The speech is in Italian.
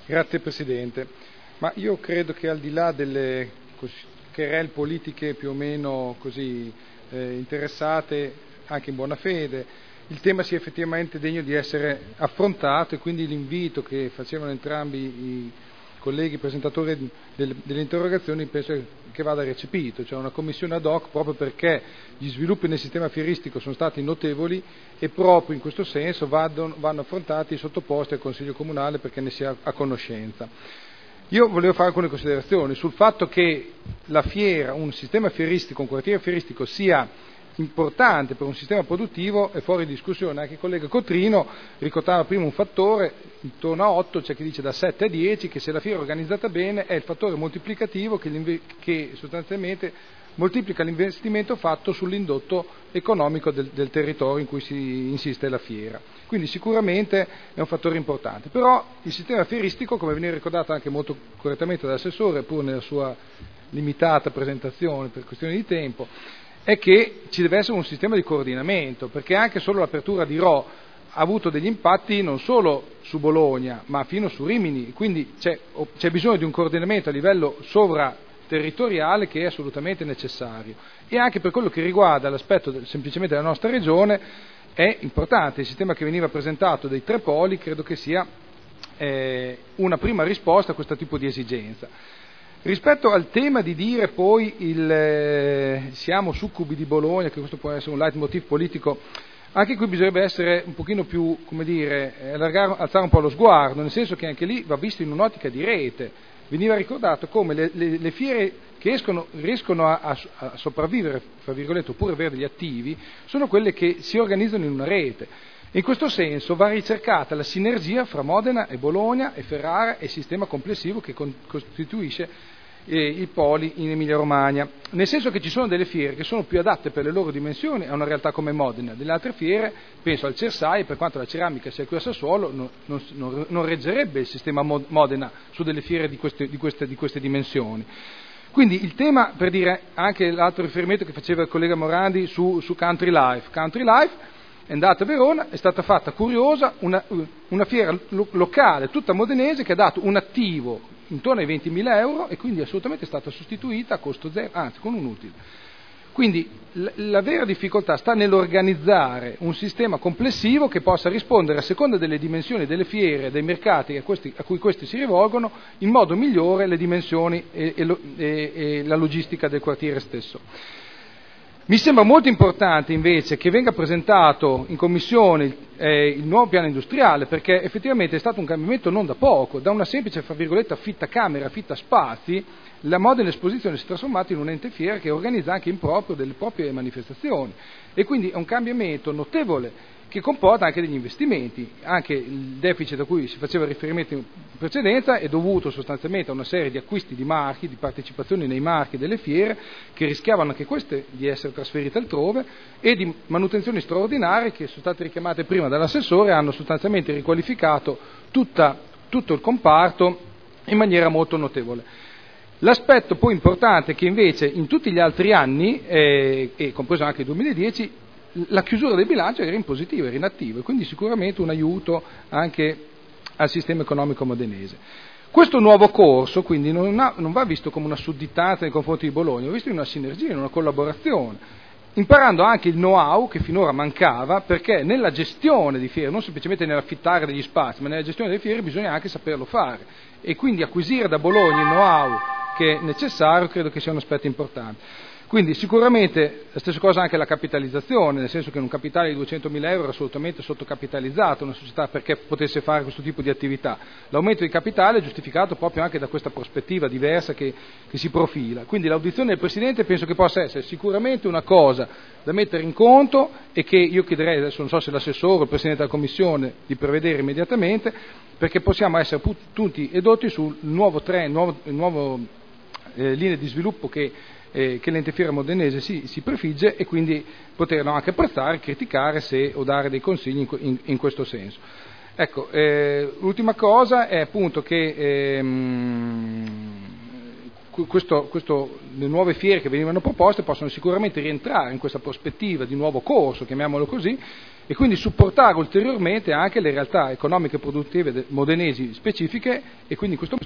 Grazie Presidente. Ma io credo che al di là delle querel politiche più o meno così interessate, anche in buona fede, il tema sia effettivamente degno di essere affrontato, e quindi l'invito che facevano entrambi i colleghi presentatori delle interrogazioni penso che vada recepito, cioè una commissione ad hoc proprio perché gli sviluppi nel sistema fieristico sono stati notevoli e proprio in questo senso vanno affrontati e sottoposti al Consiglio Comunale perché ne sia a conoscenza. Io volevo fare alcune considerazioni sul fatto che la fiera, un sistema fieristico, un quartiere fieristico sia importante per un sistema produttivo è fuori discussione. Anche il collega Cotrino ricordava prima un fattore intorno a 8, c'è chi dice da 7 a 10, che se la fiera è organizzata bene è il fattore moltiplicativo che sostanzialmente moltiplica l'investimento fatto sull'indotto economico del territorio in cui si insiste la fiera. Quindi sicuramente è un fattore importante. Però il sistema fieristico, come viene ricordato anche molto correttamente dall'assessore, pur nella sua limitata presentazione per questioni di tempo, è che ci deve essere un sistema di coordinamento, perché anche solo l'apertura di Rho ha avuto degli impatti non solo su Bologna, ma fino su Rimini, quindi c'è bisogno di un coordinamento a livello sovraterritoriale che è assolutamente necessario. E anche per quello che riguarda l'aspetto semplicemente della nostra regione è importante. Il sistema che veniva presentato dei 3 poli credo che sia una prima risposta a questo tipo di esigenza. Rispetto al tema di dire poi siamo succubi di Bologna, che questo può essere un leitmotiv politico, anche qui bisognerebbe essere un pochino più, come dire, alzare un po' lo sguardo, nel senso che anche lì va visto in un'ottica di rete. Veniva ricordato come le fiere che riescono a sopravvivere, fra virgolette, oppure avere degli attivi, sono quelle che si organizzano in una rete. In questo senso va ricercata la sinergia fra Modena e Bologna e Ferrara e il sistema complessivo che costituisce i poli in Emilia-Romagna, nel senso che ci sono delle fiere che sono più adatte per le loro dimensioni a una realtà come Modena, delle altre fiere, penso al Cersai, per quanto la ceramica sia qui a Sassuolo, non reggerebbe il sistema Modena su delle fiere di queste dimensioni. Quindi il tema, per dire anche l'altro riferimento che faceva il collega Morandi su Country Life è andata a Verona, è stata fatta curiosa, una fiera locale tutta modenese che ha dato un attivo intorno ai 20.000 euro e quindi assolutamente è stata sostituita a costo zero, anzi con un utile. Quindi la vera difficoltà sta nell'organizzare un sistema complessivo che possa rispondere a seconda delle dimensioni delle fiere, dei mercati a cui questi si rivolgono, in modo migliore le dimensioni e la logistica del quartiere stesso. Mi sembra molto importante invece che venga presentato in Commissione il nuovo piano industriale, perché effettivamente è stato un cambiamento non da poco, da una semplice, fra virgolette, affittacamere, affitta-spazi, la Modena Esposizione si è trasformata in un ente fiera che organizza anche in proprio delle proprie manifestazioni e quindi è un cambiamento notevole che comporta anche degli investimenti. Anche il deficit a cui si faceva riferimento in precedenza è dovuto sostanzialmente a una serie di acquisti di marchi, di partecipazioni nei marchi delle fiere che rischiavano anche queste di essere trasferite altrove e di manutenzioni straordinarie che sono state richiamate prima dall'assessore, hanno sostanzialmente riqualificato tutto il comparto in maniera molto notevole. L'aspetto poi importante è che invece in tutti gli altri anni, e compreso anche il 2010, la chiusura del bilancio era in positivo, era in attivo e quindi sicuramente un aiuto anche al sistema economico modenese. Questo nuovo corso quindi non va visto come una sudditanza nei confronti di Bologna, va visto in una sinergia, in una collaborazione, imparando anche il know-how che finora mancava, perché nella gestione di fiere, non semplicemente nell'affittare degli spazi, ma nella gestione delle fiere bisogna anche saperlo fare e quindi acquisire da Bologna il know-how che è necessario credo che sia un aspetto importante. Quindi sicuramente la stessa cosa anche la capitalizzazione, nel senso che un capitale di 200.000 euro è assolutamente sottocapitalizzato una società perché potesse fare questo tipo di attività. L'aumento di capitale è giustificato proprio anche da questa prospettiva diversa che si profila. Quindi l'audizione del Presidente penso che possa essere sicuramente una cosa da mettere in conto e che io chiederei, adesso non so se l'assessore o il Presidente della Commissione, di prevedere immediatamente, perché possiamo essere tutti edotti sul nuovo linee di sviluppo che l'ente fiera modenese si prefigge e quindi poterlo anche apprezzare, criticare o dare dei consigli in questo senso. Ecco, l'ultima cosa è appunto che le nuove fiere che venivano proposte possono sicuramente rientrare in questa prospettiva di nuovo corso, chiamiamolo così, e quindi supportare ulteriormente anche le realtà economiche e produttive modenesi specifiche, e quindi in questo